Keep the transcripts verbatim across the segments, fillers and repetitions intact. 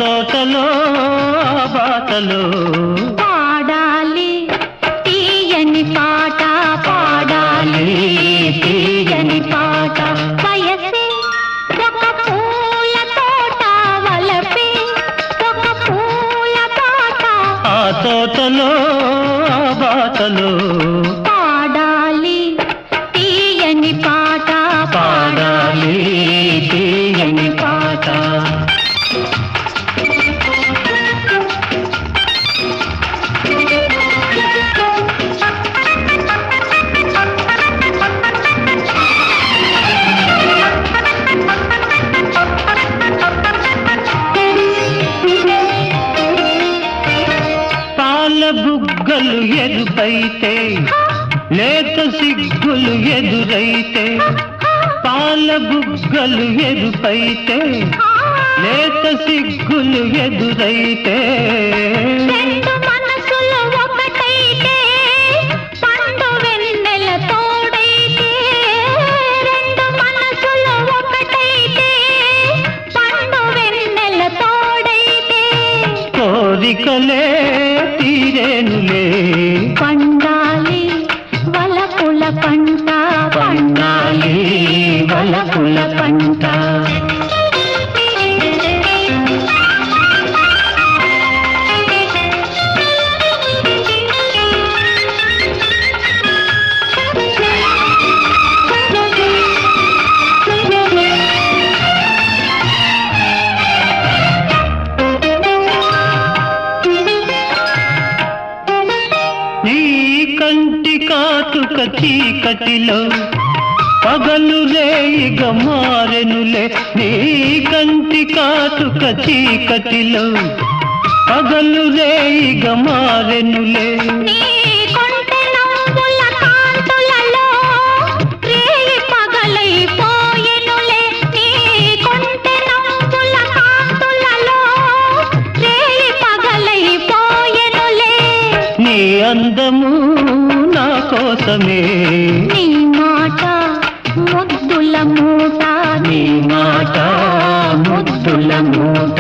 తోటలో ఆ బాటలో పాడాలి తీయని పాట పాడాలి తీయని పాట వయసే ఒక పూల తోట వలపే ఒక పూల పాట ఆ తోటలో ఆ బాటలో పాడాలి తీయని పాట పాడాలి తీయని పాట పాల బుగ్గలు ఎరుపైతే లేత సిగ్గులు ఎదురైతే పాల బుగ్గలు ఎరుపైతే లేత సిగ్గులు ఎదురైతే రెండు మనసులు ఒకటైతే పండు వెన్నెల తోడైతే రెండు మనసులు ఒకటైతే పండు వెన్నెల తోడైతే కోరికలే తీరేనులే పండాలి వలపుల పంట పండాలి వలపుల పంట నీ కంటి కాటుక చీకటిలో పగలు రేయిగ మారెనులే నీ కంటి కాటుక చీకటిలో పగలు రేయిగ మారెనులే నీ కొంటె నవ్వుల కాంతులలో రేయి పగలైపోయెనులే నీ కొంటె నవ్వుల కాంతులలో రేయి పగలైపోయెనులే నీ అందము నా కోసమే నీ మాట ముద్దుల మూట నీ మాట ముద్దుల మూట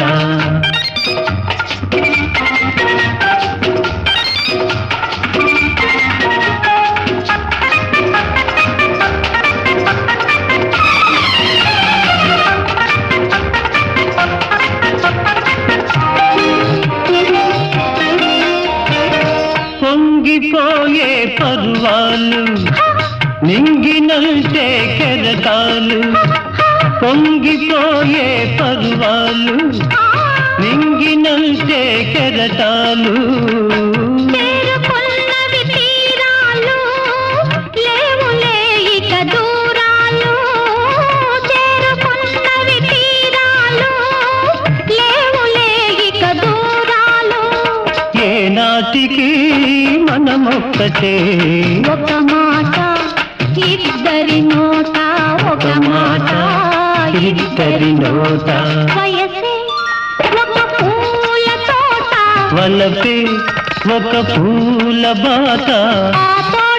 పొంగిపోయే పర్వాలు నింగినంటే కెరటాలు పొంగిపోయే పర్వాలు నింగినంటే కెరటాలు చేరుకున్నవి తీరాలు లేవులే ఇక దూరాలు చేరుకున్నవి తీరాలు లేవులే ఇక దూరాలు ఏనాటికి మనమొక్కటే ఒక మాట ఇద్దరి నోట ఒక మాట ఇద్దరి నోట వయసే ఒక పూల తోట వలపే ఒక పూల బాట ఆ తోట